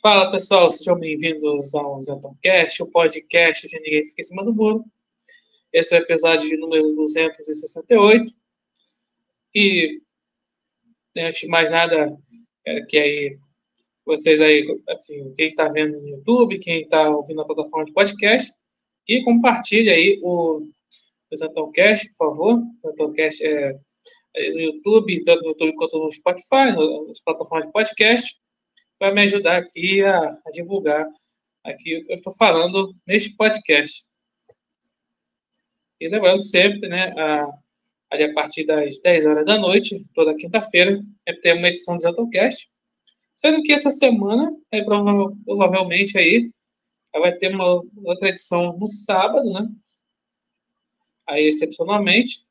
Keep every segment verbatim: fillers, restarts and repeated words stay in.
Fala pessoal, sejam bem-vindos ao ZatoCast, o podcast de Ninguém Fica em Cima do Muro. Esse é o episódio número duzentos e sessenta e oito. E, antes de mais nada, quero que aí vocês aí, assim, quem está vendo no YouTube, quem está ouvindo na plataforma de podcast, e compartilhe aí o, o ZatoCast, por favor. O ZatoCast é, é no YouTube, tanto no YouTube quanto no Spotify, no, nas plataformas de podcast. Vai me ajudar aqui a, a divulgar aqui o que eu estou falando neste podcast. E lembrando sempre, né, a, a partir das dez horas da noite, toda quinta-feira, é ter uma edição do ZatoCast. Sendo que essa semana, é, provavelmente aí, vai ter uma outra edição no sábado, né? Aí, excepcionalmente,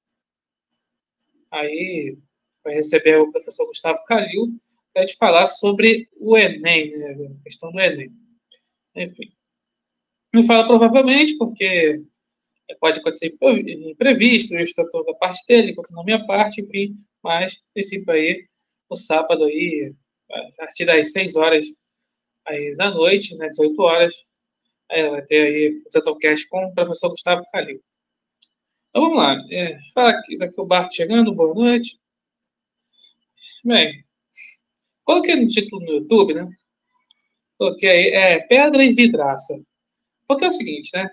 aí vai receber o professor Gustavo Calil para te falar sobre o Enem, né? A questão do Enem. Enfim. Não fala provavelmente, porque pode acontecer imprevisto, eu estou toda a parte dele, enquanto na minha parte, enfim, mas, em princípio aí, no sábado aí, a partir das seis horas aí da noite, né, dezoito horas, aí vai ter aí o ZatoCast com o professor Gustavo Calil. Então vamos lá, é, fala aqui, daqui o Barco chegando, boa noite. Bem, coloquei no título no YouTube, né, coloquei aí, é, pedra e vidraça. Porque é o seguinte, né,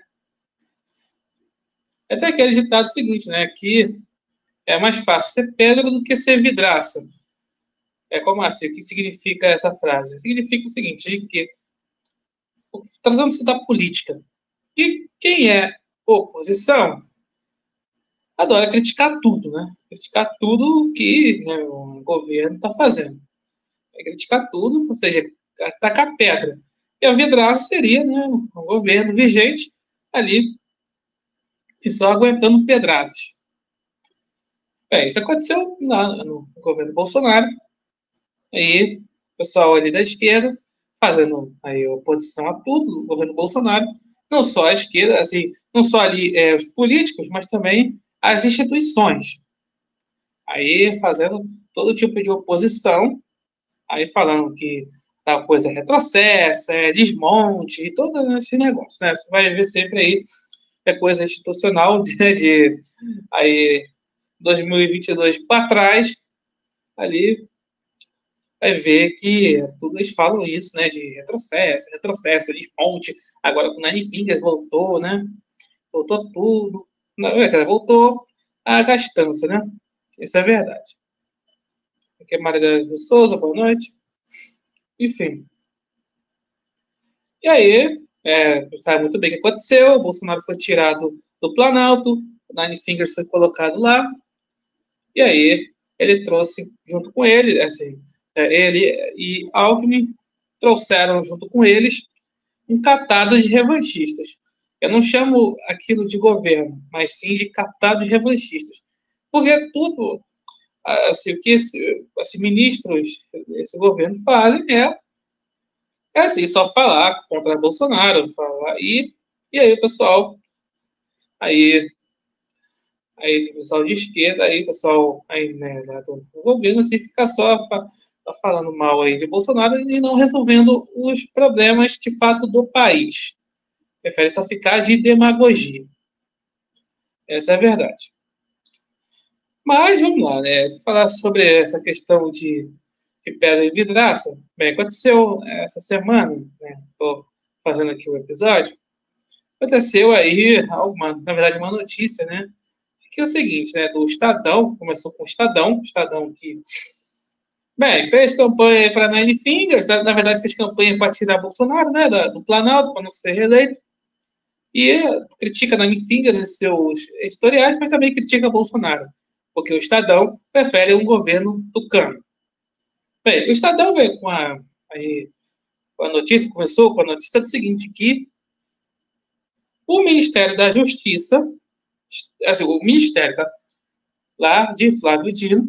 é até aquele ditado seguinte, né, que é mais fácil ser pedra do que ser vidraça. É como assim? O que significa essa frase? Significa o seguinte, que tratando-se da política, que quem é oposição adora criticar tudo, né? Criticar tudo que, né, o governo está fazendo. É criticar tudo, ou seja, atacar pedra. E a vidraça seria, né, um governo vigente ali e só aguentando pedradas. É, isso aconteceu na, no governo Bolsonaro. Aí, o pessoal ali da esquerda fazendo aí oposição a tudo, o governo Bolsonaro, não só a esquerda, assim, não só ali é, os políticos, mas também as instituições. Aí fazendo todo tipo de oposição, aí falando que tal coisa é retrocesso, é desmonte, e todo esse negócio, né? Você vai ver sempre aí é coisa institucional de, de aí dois mil e vinte e dois para trás, ali vai ver que tudo eles falam isso, né, de retrocesso, retrocesso, desmonte, agora com o Nine Fingers voltou, né, voltou tudo, não, voltou a gastança, né, isso é verdade. Aqui é Margarida de Souza, boa noite, enfim. E aí, é, sabe muito bem o que aconteceu, o Bolsonaro foi tirado do Planalto, o Nine Fingers foi colocado lá, e aí ele trouxe junto com ele, assim, ele e Alckmin trouxeram junto com eles um catado de revanchistas. Eu não chamo aquilo de governo, mas sim de catado de revanchistas. Porque tudo, assim, o que esse, assim, ministros desse governo fazem é, é assim, só falar contra Bolsonaro, falar, e, e aí o pessoal, aí, aí o pessoal de esquerda, aí o pessoal aí, né, do governo, assim, fica só tá falando mal aí de Bolsonaro e não resolvendo os problemas de fato do país. Prefere só ficar de demagogia. Essa é a verdade. Mas vamos lá, né? Falar sobre essa questão de, de pedra e vidraça. Bem, aconteceu essa semana, né? Estou fazendo aqui o episódio. Aconteceu aí, alguma, na verdade, uma notícia, né? Que é o seguinte, né? Do Estadão, começou com o Estadão, Estadão que bem, fez campanha para Nine Fingers, na, na verdade fez campanha para tirar Bolsonaro, né, da, do Planalto, para não ser reeleito, e critica Nine Fingers e seus historiais, mas também critica Bolsonaro, porque o Estadão prefere um governo tucano. Bem, o Estadão veio com a, aí, com a notícia, começou com a notícia do seguinte, que o Ministério da Justiça, assim, o Ministério, tá, lá de Flávio Dino,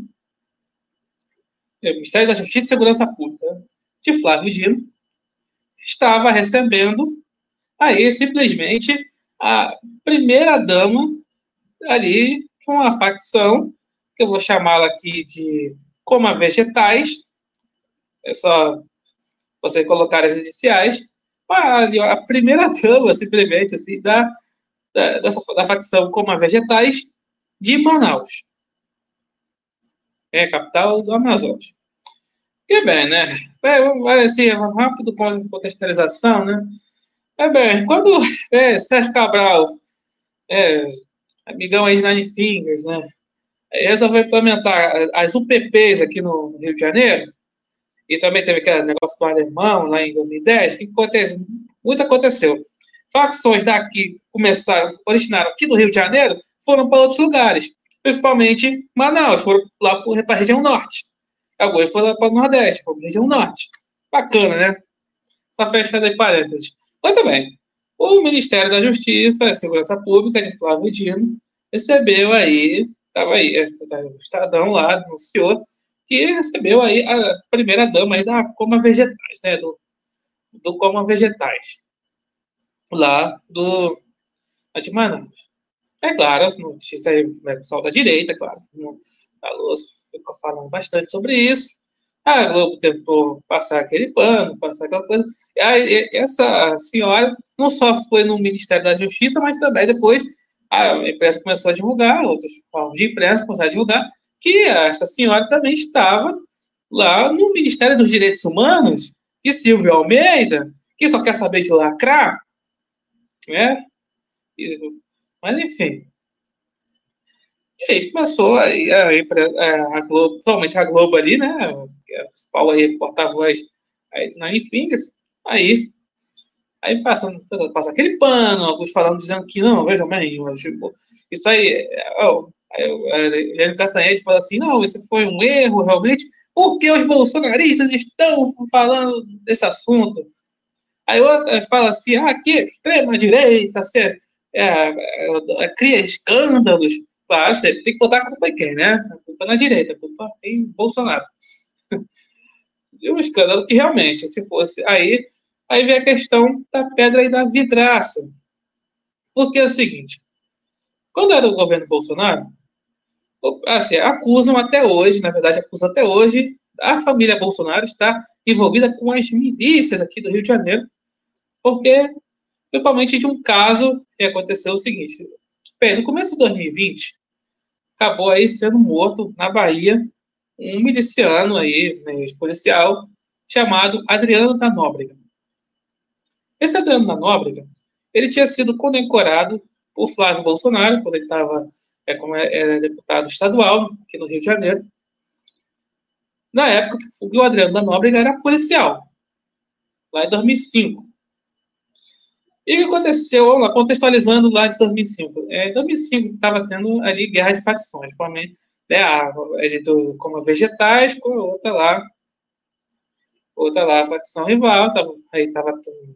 o Ministério da Justiça e Segurança Pública de Flávio Dino estava recebendo aí simplesmente a primeira-dama ali com a facção, que eu vou chamá-la aqui de Coma Vegetais, é só você colocar as iniciais, a, a primeira dama, simplesmente, assim, da, da, dessa, da facção Coma Vegetais de Manaus. É, capital do Amazonas. E bem, né? Vai assim, rápido com contextualização, né? É bem, quando é, Sérgio Cabral, é, amigão aí de Nine Fingers, né? Resolveu implementar as U P Ps aqui no Rio de Janeiro, e também teve aquele negócio do alemão lá em dois mil e dez, o que aconteceu? Muito aconteceu. Facções daqui começaram, originaram aqui do Rio de Janeiro, foram para outros lugares, principalmente Manaus, foram lá para a região norte. Alguns foram lá para o Nordeste, foram para a região norte. Bacana, né? Só fechando aí parênteses. Muito bem. O Ministério da Justiça e Segurança Pública de Flávio Dino recebeu aí, estava aí, o Estadão lá denunciou que recebeu aí a primeira dama aí da Coma Vegetais, né? Do, do Coma Vegetais. Lá do de Manaus. É claro, notícia aí, né, pessoal da direita, claro. A Luz ficou falando bastante sobre isso. A Globo tentou passar aquele pano, passar aquela coisa. E aí, essa senhora não só foi no Ministério da Justiça, mas também depois a imprensa começou a divulgar, outros órgãos de imprensa começaram a divulgar, que essa senhora também estava lá no Ministério dos Direitos Humanos, que Silvio Almeida, que só quer saber de lacrar, né? Mas, enfim. E aí começou aí a, a, a Globo, principalmente a Globo ali, né? A principal aí, porta-voz aí do Nine Fingers. Aí, aí passando, passa aquele pano, alguns falando, dizendo que não, veja bem, isso aí, ó, aí o Heleno Cantanhede fala assim, não, isso foi um erro, realmente, porque os bolsonaristas estão falando desse assunto. Aí outra fala assim, ah, que extrema-direita, você é, é, é, cria escândalos. Claro, você tem que botar a culpa em quem, né? A culpa na direita, a culpa em Bolsonaro. E um escândalo que realmente, se fosse aí, aí vem a questão da pedra e da vidraça. Porque é o seguinte, quando era o governo Bolsonaro, assim, acusam até hoje, na verdade acusam até hoje, a família Bolsonaro está envolvida com as milícias aqui do Rio de Janeiro, porque, principalmente de um caso que aconteceu o seguinte, bem, no começo de dois mil e vinte, acabou aí sendo morto na Bahia um miliciano aí, né, ex-policial, chamado Adriano da Nóbrega. Esse Adriano da Nóbrega, ele tinha sido condecorado por Flávio Bolsonaro, quando ele estava é, como era deputado estadual aqui no Rio de Janeiro. Na época que o Adriano da Nóbrega era policial, lá em dois mil e cinco. E o que aconteceu, vamos lá, contextualizando lá de dois mil e cinco. É, em dois mil e cinco estava tendo ali guerra de facções, principalmente, né, a, ele do, como Vegetais, com a outra lá, outra lá, a facção rival, tava, aí estava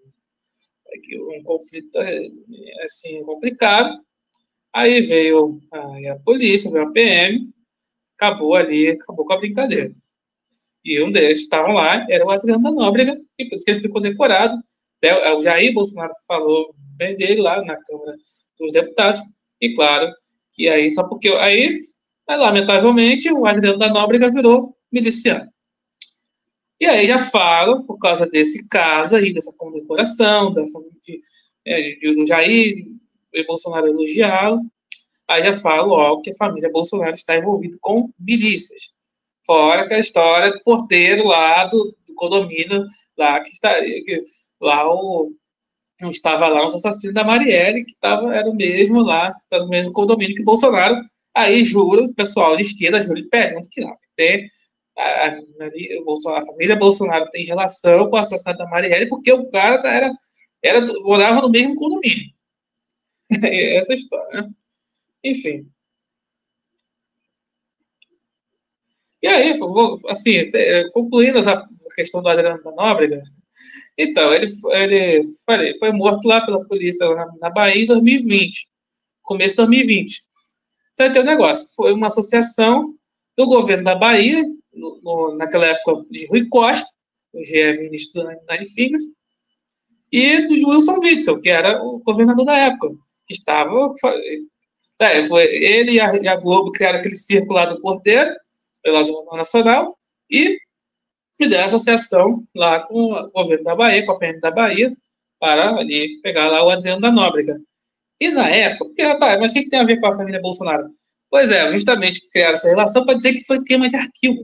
um conflito assim, complicado. Aí veio aí a polícia, veio a P M, acabou ali, acabou com a brincadeira. E um deles estavam lá, era o Adriano da Nóbrega, e por isso que ele ficou decorado. O Jair Bolsonaro falou bem dele lá na Câmara dos Deputados, e claro, que aí, só porque aí, lamentavelmente, o Adriano da Nóbrega virou miliciano. E aí já falam, por causa desse caso aí, dessa condecoração, da família de, é, de, do Jair e Bolsonaro elogiá-lo, aí já falam, ó, que a família Bolsonaro está envolvida com milícias. Fora que a história do porteiro lá do, do condomínio, lá que estaria, que, lá o, não estava lá os assassinos da Marielle, que tava, era o mesmo lá, era o mesmo condomínio que o Bolsonaro, aí jura, o pessoal de esquerda jura de pé junto que não, que tem, a, a, a família Bolsonaro tem relação com o assassinato da Marielle, porque o cara era, era, morava no mesmo condomínio. Essa história, né? Enfim. E aí, assim, concluindo essa questão do Adriano da Nóbrega, então, ele, ele falei, foi morto lá pela polícia na, na Bahia em dois mil e vinte, começo de dois mil e vinte. Você vai ter um negócio, foi uma associação do governo da Bahia, no, no, naquela época de Rui Costa, hoje é ministro do Nine Fingers, e do Wilson Witzel, que era o governador da época, que estava... É, foi ele e a, e a Globo criaram aquele círculo lá do Porteiro, pela Jornal Nacional, e fizeram associação lá com o governo da Bahia, com a P M da Bahia, para ali pegar lá o Adriano da Nóbrega. E na época, porque, tá, mas o que tem a ver com a família Bolsonaro? Pois é, justamente criaram essa relação para dizer que foi queima de arquivo.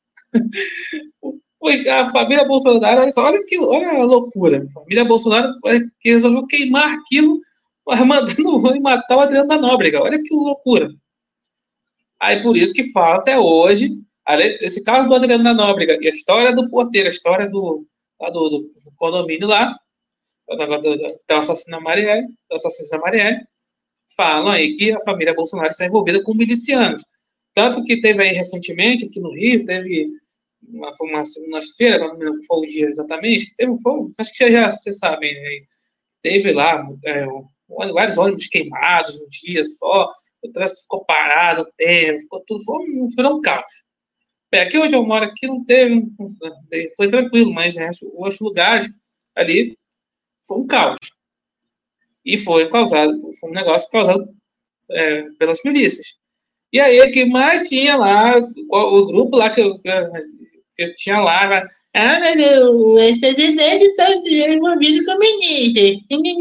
Foi a família Bolsonaro, olha, só, olha, que, olha a loucura. A família Bolsonaro que resolveu queimar arquivo, mandando matar o Adriano da Nóbrega. Olha que loucura. Aí por isso que fala até hoje, esse caso do Adriano da Nóbrega e a história do porteiro, a história do, do, do condomínio lá, da assassina Marielle, da assassina Marielle, falam aí que a família Bolsonaro está envolvida com milicianos. Tanto que teve aí recentemente, aqui no Rio, teve uma, uma segunda-feira, não me lembro qual foi o dia exatamente, que teve um fogo, acho que já, vocês sabem, né? Teve lá é, um, vários ônibus queimados um dia só, o trânsito ficou parado, o tempo, ficou tudo, foi um, foi um caos. É, aqui onde eu moro, aqui não teve, foi tranquilo, mas né, os outros lugares ali foi um caos. E foi causado, foi um negócio causado é, pelas milícias. E aí, o que mais tinha lá, o, o grupo lá que eu, que eu tinha lá, ah, mas o ex-presidente está envolvido com milícia.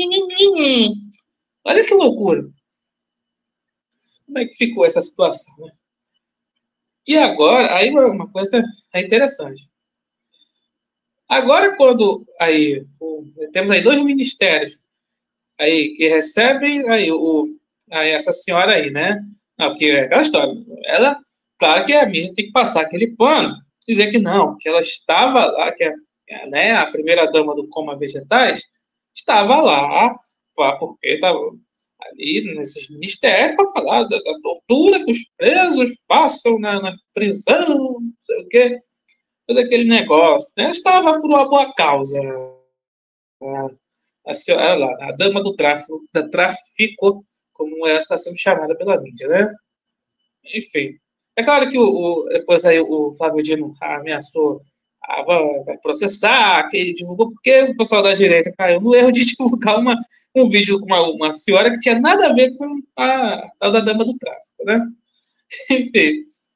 Olha que loucura. Como é que ficou essa situação, né? E agora, aí uma coisa é interessante. Agora, quando aí, o, temos aí dois ministérios aí que recebem aí, o, aí essa senhora aí, né? Não, porque é aquela história. Ela, claro que a mídia tem que passar aquele pano, dizer que não, que ela estava lá, que a, né, a primeira dama do Coma Vegetais estava lá, porque estava ali nesses ministérios para falar da, da tortura que os presos passam na, na prisão, não sei o quê, todo aquele negócio. Né? Estava por uma boa causa. A, a senhora lá, a dama do tráfico, da tráfico, como ela está sendo chamada pela mídia, né? Enfim. É claro que o, o, depois aí o Flávio Dino ameaçou, ah, vai, vai processar, que ele divulgou, porque o pessoal da direita caiu no erro de divulgar uma, um vídeo com uma, uma senhora que tinha nada a ver com a tal da dama do tráfico, né? Enfim.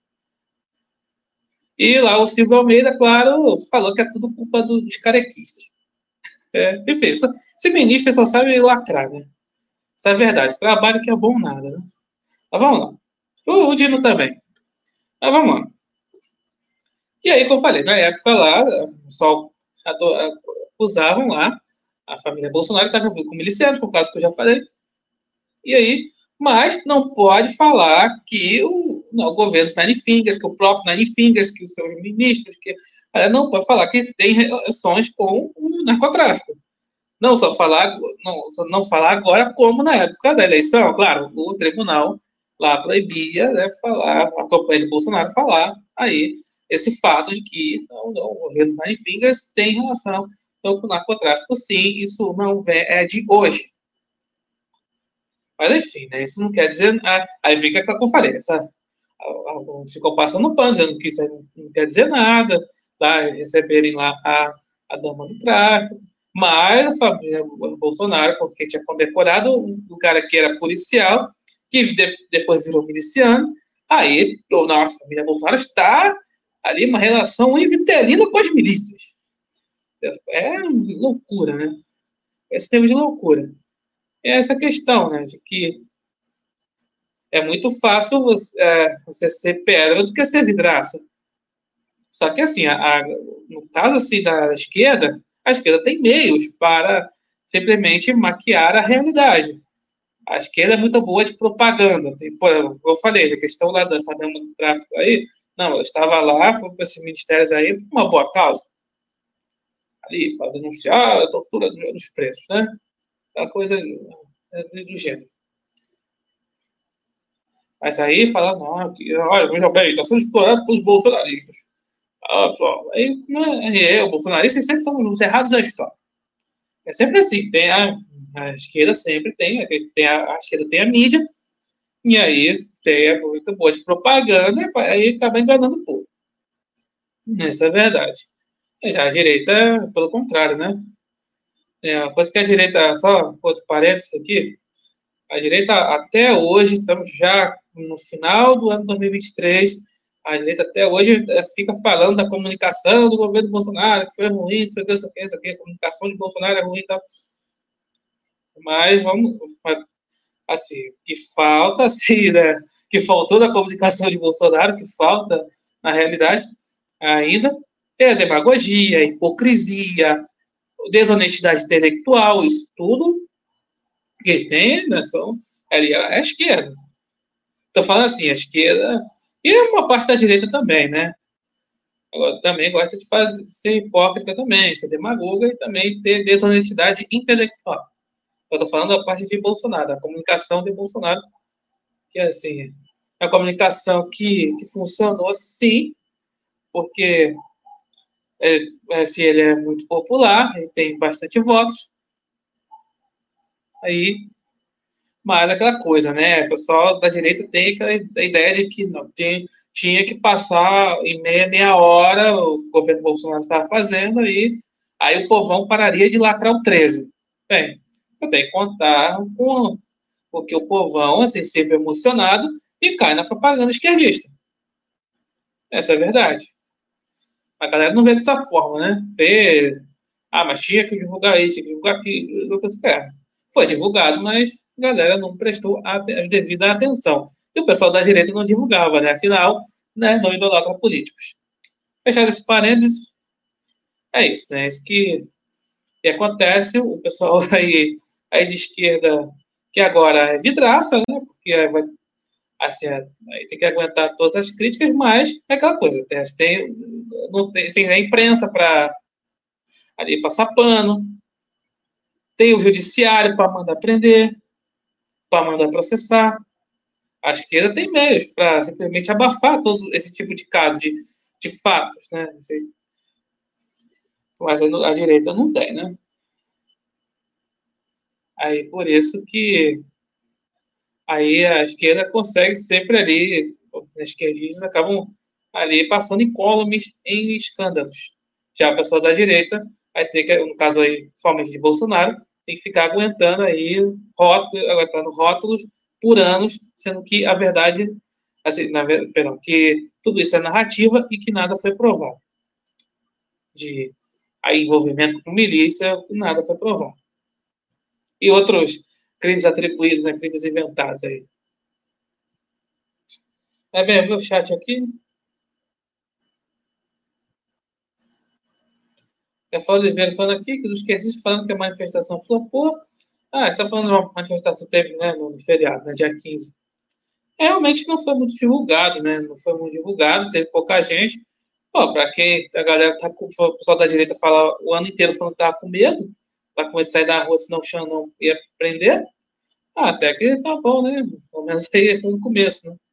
E lá o Silvio Almeida, claro, falou que é tudo culpa dos carequistas. É, enfim, esse ministro só sabe lacrar, né? Isso é verdade. Trabalho que é bom nada, né? Mas vamos lá. O, o Dino também. Mas vamos lá. E aí, como eu falei, na época lá, o pessoal acusavam lá, a família Bolsonaro estava envolvida com milicianos, por causa que eu já falei. E aí, mas não pode falar que o, não, o governo Nine Fingers, que o próprio Nine Fingers, que os seus ministros, que não pode falar que tem relações com o narcotráfico. Não só falar, não, só não falar agora como na época da eleição, claro, o tribunal lá proibia, né, falar, a campanha de Bolsonaro falar aí esse fato de que não, não, o governo Nine Fingers tem relação então, com o narcotráfico. Sim, isso não é de hoje. Mas enfim, né, isso não quer dizer. Ah, aí fica com a conferência. Ficou passando pano, dizendo que isso não quer dizer nada, tá? Receberem lá a, a dama do tráfico. Mas a família Bolsonaro, porque tinha condecorado um cara que era policial, que de, depois virou miliciano, aí a nossa família Bolsonaro está ali uma relação invitelina com as milícias. É loucura, né? Esse tema de loucura. É essa questão, né? De que é muito fácil você, é, você ser pedra do que ser vidraça. Só que, assim, a, a, no caso assim, da esquerda, a esquerda tem meios para simplesmente maquiar a realidade. A esquerda é muito boa de propaganda. Tem, por exemplo, eu falei, a questão lá dessa dama do tráfico aí, não, eu estava lá, foi para esses ministérios aí, por uma boa causa. Ali, para denunciar a tortura dos presos, né? Aquela coisa do gênero. Mas aí fala, não, que, olha, veja bem, está sendo explorado pelos bolsonaristas. Ah, pessoal, aí, né, o bolsonarista sempre são os errados da história. É sempre assim, tem a, a esquerda sempre tem, tem a, a esquerda tem a mídia, e aí tem a muito boa de propaganda, e aí acaba enganando o povo. Essa é a verdade. E já a direita, pelo contrário, né? É uma coisa que a direita, só outro parênteses aqui, a direita até hoje, estamos já no final do ano dois mil e vinte e três, A direita até hoje fica falando da comunicação do governo Bolsonaro, que foi ruim, isso aqui, isso aqui, isso aqui, a comunicação de Bolsonaro é ruim e tal. Mas vamos, assim, que falta, assim, né? Que faltou da comunicação de Bolsonaro, que falta, na realidade, ainda, é a demagogia, a hipocrisia, desonestidade intelectual, isso tudo que tem, né, são, ali, é a esquerda. Estou falando assim, a esquerda, e uma parte da direita também, né? Agora, também gosta de fazer, ser hipócrita também, ser demagoga e também ter desonestidade intelectual. Eu estou falando da parte de Bolsonaro, a comunicação de Bolsonaro, que é assim, é a comunicação que, que funcionou sim, porque é, assim, ele é muito popular, ele tem bastante votos, aí, mas aquela coisa, né? O pessoal da direita tem aquela ideia de que não, tinha, tinha que passar em meia, meia hora, o governo Bolsonaro estava fazendo, aí, aí o povão pararia de lacrar o treze. Bem, eu tenho que contar com porque o povão é sensível emocionado e cai na propaganda esquerdista. Essa é a verdade. A galera não vê dessa forma, né? Vê, ah, mas tinha que divulgar isso, tinha que divulgar aquilo, que você quer. Foi divulgado, mas a galera não prestou a devida atenção. E o pessoal da direita não divulgava, né? Afinal, né, não idolatra políticos. Fechado esse parênteses, é isso, né? Isso que, que acontece, o pessoal aí, aí de esquerda, que agora é vidraça, né? Porque vai assim, aí tem que aguentar todas as críticas, mas é aquela coisa, tem, tem, não tem, tem a imprensa para ali passar pano, tem o judiciário para mandar prender, para mandar processar. A esquerda tem meios para simplesmente abafar todo esse tipo de caso, de, de fatos, né? Mas a, a direita não tem, né? Aí por isso que aí a esquerda consegue sempre ali, as esquerdistas acabam ali passando incólumes em escândalos. Já a pessoa da direita vai ter que, no caso aí, somente de Bolsonaro, tem que ficar aguentando aí rótulos, aguentando rótulos por anos, sendo que a verdade, assim, na, perdão, que tudo isso é narrativa e que nada foi provado. De aí, envolvimento com milícia, nada foi provado. E outros crimes atribuídos, né, crimes inventados aí. É bem, meu chat aqui. É Paulo Oliveira falando aqui que os esquerdistas falando que a manifestação flopou. Ah, está falando de uma manifestação que teve, né, no feriado, né, dia quinze. É, realmente não foi muito divulgado, né? Não foi muito divulgado, teve pouca gente. Pô, para quem a galera tá com o pessoal da direita fala o ano inteiro falando que tava com medo, tá com medo de sair da rua, senão o chão não ia prender. Ah, até que tá bom, né? Pelo menos aí foi no começo, né?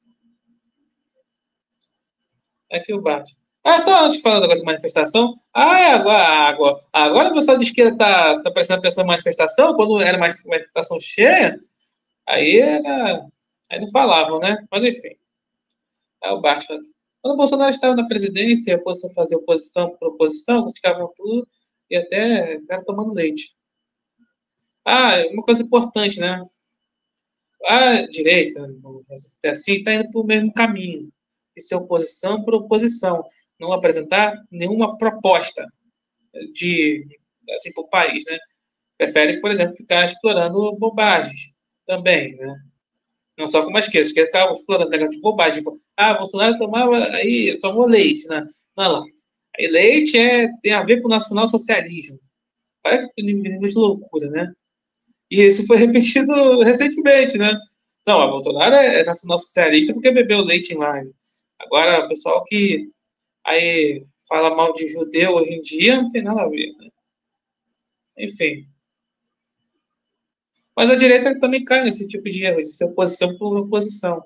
É que o bate. Ah, só antes falando agora de manifestação. Ah, é agora, agora, agora o pessoal de esquerda tá, tá prestando atenção na manifestação, quando era mais manifestação cheia, aí era, aí não falavam, né? Mas enfim, é o Bart. Quando o Bolsonaro estava na presidência, a oposição fazia oposição por oposição, criticavam tudo e até ficaram tomando leite. Ah, uma coisa importante, né? A direita, assim, está indo para o mesmo caminho. De ser oposição por oposição. Não apresentar nenhuma proposta de, assim, para o país, né? Prefere, por exemplo, ficar explorando bobagens também, né? Não só como a esquerda. A esquerda estava explorando negócio de bobagem. Tipo, ah, Bolsonaro tomava, aí, tomou leite, né? Não, não. Aí leite é, tem a ver com o nacionalsocialismo. Olha que nível de loucura, né? E isso foi repetido recentemente, né? Não, a Bolsonaro é nacional-socialista porque bebeu leite em live. Agora, o pessoal que aí fala mal de judeu hoje em dia não tem nada a ver, né? Enfim. Mas a direita também cai nesse tipo de erro, de ser oposição por oposição.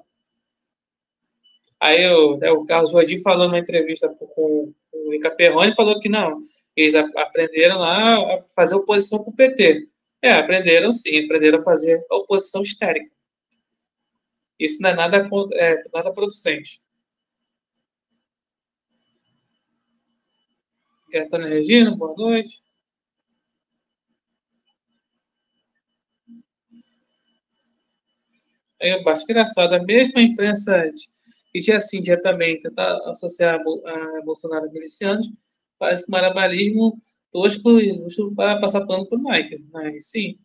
Aí o, né, o Carlos Joadim falou numa entrevista com, com o Ica Perrone, falou que não, eles a, aprenderam lá a fazer oposição com o P T. É, aprenderam sim, aprenderam a fazer a oposição histérica. Isso não é nada, é, nada producente. Antônio Regina, boa noite. Aí eu acho engraçado, a mesma imprensa E dia sim, dia também, tentar associar a Bolsonaro a milicianos, parece que malabarismo tosco e luxo para passar pano para o Mike. Mas sim.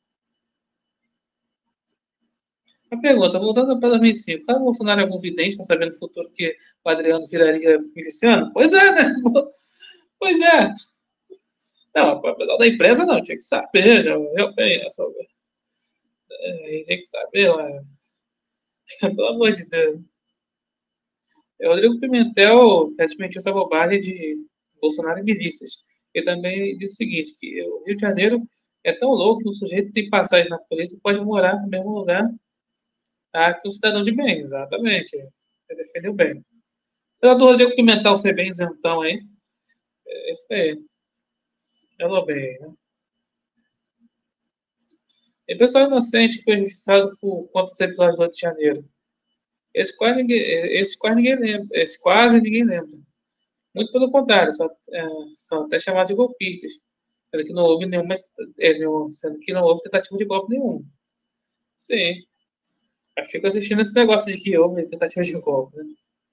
A pergunta, voltando para dois mil e cinco, sabe o Bolsonaro é algum vidente, está sabendo no futuro que o Adriano viraria miliciano? Pois é, né? Pois é. Não, da empresa não, tinha que saber, né? Eu penso, é, tinha que saber, né? Pelo amor de Deus. É, o Rodrigo Pimentel desmentiu essa bobagem de Bolsonaro e milícias. Ele também disse o seguinte, que o Rio de Janeiro é tão louco que o sujeito tem passagem na polícia e pode morar no mesmo lugar ah, que um cidadão de bem, exatamente. Ele defendeu bem. Apesar do Rodrigo Pimentel ser bem isentão aí, é isso aí. Falou bem, né? E o pessoal inocente foi injustiçado por quantos episódios do Rio de Janeiro. Esse quase ninguém, esse quase ninguém lembra. Esse quase ninguém lembra. Muito pelo contrário, só, é, são até chamados de golpistas. Sendo que não houve nenhuma, é, sendo que não houve tentativa de golpe nenhum. Sim. Eu fico assistindo esse negócio de que houve tentativa de golpe, né?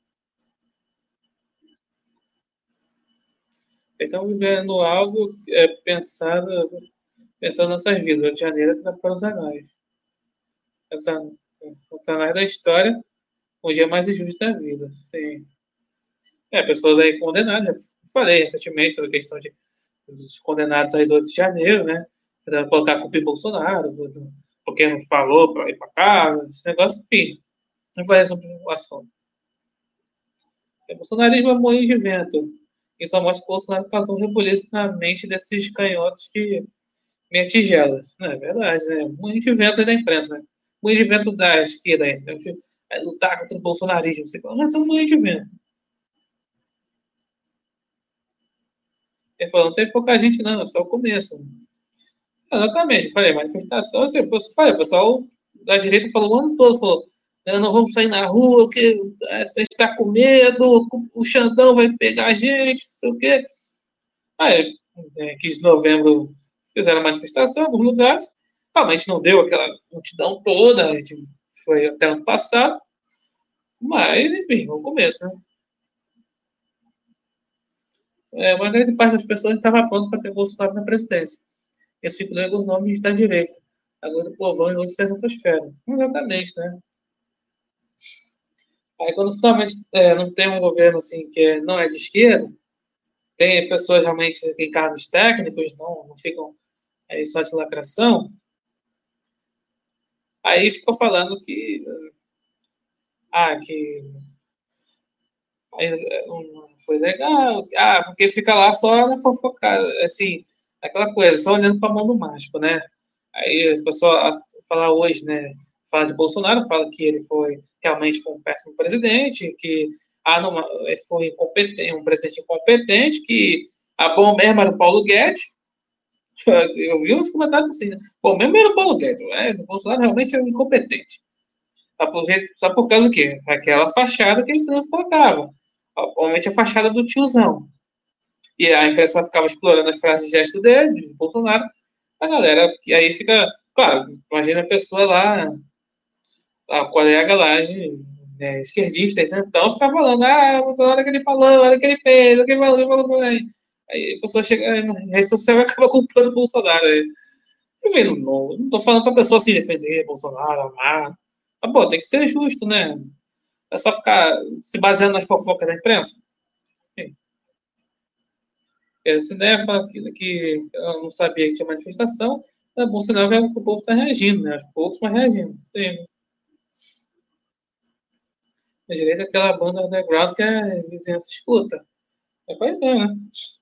Eles estão vivendo algo é, pensado, pensando nessas vidas. O Rio de Janeiro está para os anais. Essa, os anais da história, o dia mais injusto da vida. Sim. É, pessoas aí condenadas. Já falei recentemente sobre a questão de dos condenados aí do Rio de Janeiro, né? Pra colocar a culpa em Bolsonaro, porque não falou para ir para casa, esse negócio, enfim. Não vai sobre o assunto. O bolsonarismo é moinho de vento. Isso mostra que o Bolsonaro causou um rebuliço na mente desses canhotos que meia tigelas. Não é verdade, né? Moinho de vento aí da imprensa, né? Moinho de vento da esquerda aí. Né? É lutar contra o bolsonarismo. Você fala, mas é um moinho de vento. Ele falou, não tem pouca gente não, é só o começo. Exatamente, eu falei, manifestação, assim, eu falei, o pessoal da direita falou o ano todo, falou, não vamos sair na rua, que a gente está com medo, o Xandão vai pegar a gente, não sei o quê. Aí, é, quinze de novembro, fizeram manifestação em alguns lugares, realmente não deu aquela multidão toda, a gente foi até ano passado, mas, enfim, no começo, né? É, uma grande parte das pessoas estava pronta para ter Bolsonaro na presidência. Esse inclui os nomes da direita, agora do povão e outros da estratosfera. Exatamente, né? Aí quando finalmente é, não tem um governo assim que é, não é de esquerda, tem pessoas realmente em cargos técnicos, não, não ficam é, só de lacração, aí ficou falando que ah, que aí, não foi legal, ah, porque fica lá só na fofocada, assim, aquela coisa, só olhando para a mão do mágico, né? Aí o pessoal fala hoje, né? Fala de Bolsonaro, fala que ele foi realmente foi um péssimo presidente, que ah, não, foi incompetente, um presidente incompetente, que a bom mesmo era o Paulo Guedes. Eu vi uns comentários assim, né? Bom mesmo era o Paulo Guedes, é, o Bolsonaro realmente é um incompetente. Só por, só por causa do quê? Aquela fachada que ele transportava. Obviamente a fachada do tiozão. E a imprensa ficava explorando as frases de gesto dele, de Bolsonaro, a galera, que aí fica, claro, imagina a pessoa lá, a colega lá, de, né, esquerdista, então fica falando, ah, olha o que ele falou, olha o que ele fez, olha o que ele falou, ele falou aí. Aí a pessoa chega na rede social e acaba culpando o Bolsonaro. Aí. Enfim, não, não, não tô falando pra pessoa assim, defender Bolsonaro, amar. Mas, pô, tem que ser justo, né? É só ficar se baseando nas fofocas da imprensa. Enfim. Esse né, fala que, que eu não sabia que tinha manifestação, é bom sinal que o povo está reagindo, né? Os poucos, mas reagindo. Sim. A direita é aquela banda underground que a vizinhança escuta. É, pois é, né?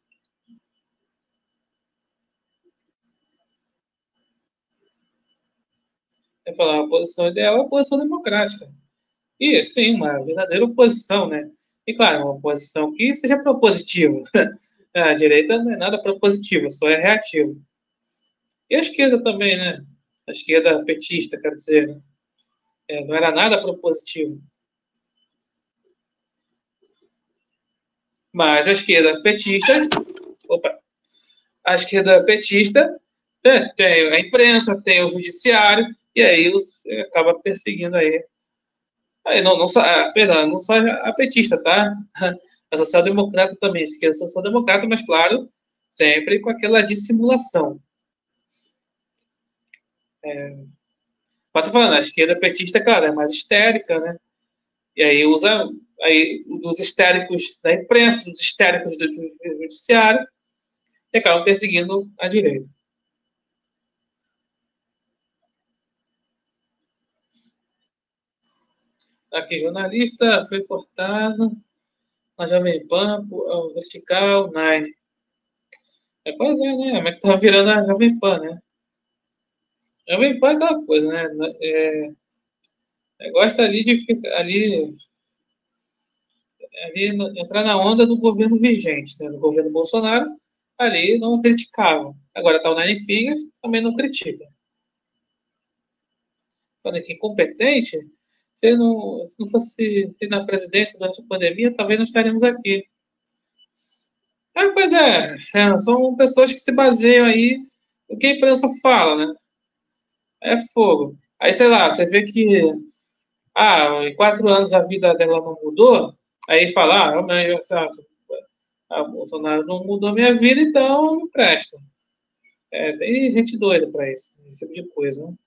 É falar, a posição ideal é a posição democrática. E, sim, uma verdadeira oposição, né? E, claro, uma oposição que seja propositiva. A direita não é nada propositiva, só é reativa. E a esquerda também, né? A esquerda petista, quer dizer, né? É, não era nada propositivo. Mas a esquerda petista, opa, a esquerda petista é, tem a imprensa, tem o judiciário, e aí os, acaba perseguindo aí Aí, não, não só, ah, perdão, não só a petista, tá? A social-democrata também, esquerda social-democrata, mas claro, sempre com aquela dissimulação. É, mas tô falando, a esquerda petista, claro, é mais histérica, né? E aí usa aí, dos histéricos da imprensa, dos histéricos do, do judiciário, e acabam perseguindo a direita. Aqui, jornalista foi cortado na Jovem Pan, o vertical, Nine. É, pois é, né? Como é que tá virando a Jovem Pan, né? A Jovem Pan é aquela coisa, né? É, é, gosta ali de ficar ali, ali entrar na onda do governo vigente, né? Do governo Bolsonaro, ali não criticava. Agora tá o Nine Fingers, também não critica. Falando que incompetente, se não, se não fosse na presidência durante a pandemia, talvez não estaríamos aqui. É, pois é, é, são pessoas que se baseiam aí no que a imprensa fala, né? É fogo. Aí, sei lá, você vê que, ah, em quatro anos a vida dela não mudou, aí fala, ah, mas, sabe, ah, Bolsonaro não mudou minha vida, então não presta. É, tem gente doida para isso, esse tipo de coisa, né?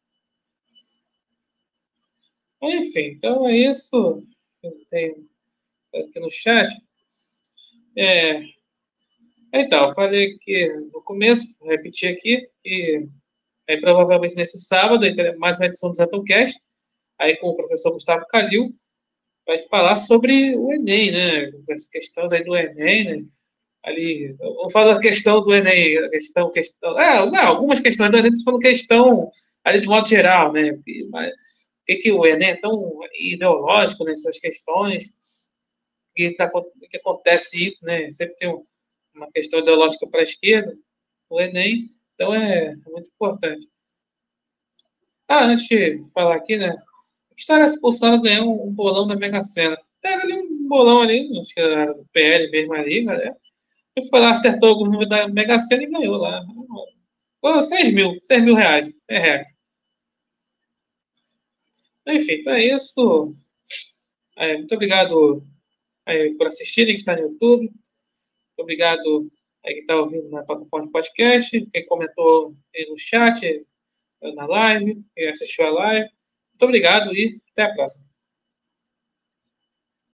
Enfim, então é isso. Tem aqui no chat. É, então, eu falei que no começo, vou repetir aqui, que aí, provavelmente nesse sábado, mais uma edição do Zetocast, aí com o professor Gustavo Calil, vai falar sobre o Enem, né? As questões aí do Enem, né? Ali, vamos falar da questão do Enem, a questão, questão, é, não, algumas questões do Enem, estou falando questão ali de modo geral, né? Mas, por que, que o Enem é tão ideológico nas suas questões? Que, tá, que acontece isso, né? Sempre tem um, uma questão ideológica para a esquerda, o Enem, então é, é muito importante. Ah, antes de falar aqui, né? Que história se Bolsonaro ganhou um, um bolão da Mega Sena? Pega ali um bolão ali, acho que era do P L mesmo ali, né? Ele foi lá, acertou o número da Mega Sena e ganhou lá. Pô, seis mil, seis mil reais. É real. Enfim, então é isso. É, muito obrigado aí, por assistirem, que está no YouTube. Muito obrigado aí, que está ouvindo na plataforma de podcast, quem comentou aí no chat, na live, quem assistiu a live. Muito obrigado e até a próxima.